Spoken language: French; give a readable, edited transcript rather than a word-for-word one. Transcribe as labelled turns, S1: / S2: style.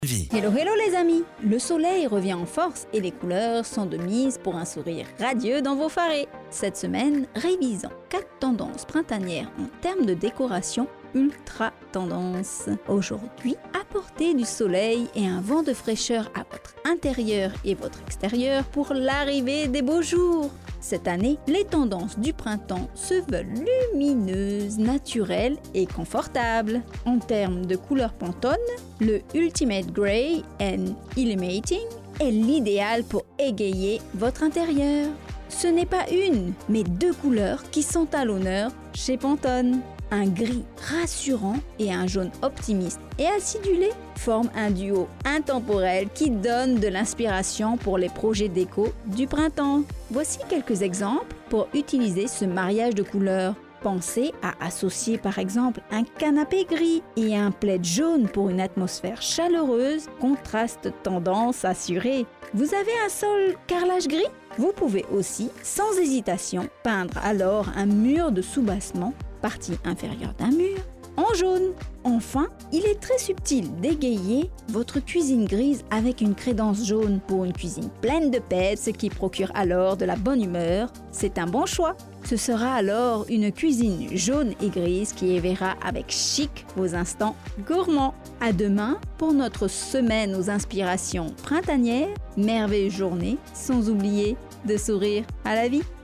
S1: Vie.
S2: Hello hello les amis. Le soleil revient en force et les couleurs sont de mise pour un sourire radieux dans vos farés. Cette semaine, révisons 4 tendances printanières en termes de décoration ultra tendance. Aujourd'hui, apportez du soleil et un vent de fraîcheur à votre intérieur et votre extérieur pour l'arrivée des beaux jours. Cette année, les tendances du printemps se veulent lumineuses, naturelles et confortables. En termes de couleur Pantone, le Ultimate Grey and Illuminating est l'idéal pour égayer votre intérieur. Ce n'est pas une, mais 2 couleurs qui sont à l'honneur chez Pantone. Un gris rassurant et un jaune optimiste et acidulé forment un duo intemporel qui donne de l'inspiration pour les projets déco du printemps. Voici quelques exemples pour utiliser ce mariage de couleurs. Pensez à associer par exemple un canapé gris et un plaid jaune pour une atmosphère chaleureuse, contraste tendance assurée. Vous avez un sol carrelage gris? Vous pouvez aussi, sans hésitation, peindre alors un mur de soubassement, partie inférieure d'un mur, en jaune. Enfin, il est très subtil d'égayer votre cuisine grise avec une crédence jaune pour une cuisine pleine de peps qui procure alors de la bonne humeur. C'est un bon choix. Ce sera alors une cuisine jaune et grise qui éveillera avec chic vos instants gourmands. À demain pour notre semaine aux inspirations printanières. Merveilleuse journée, sans oublier de sourire à la vie.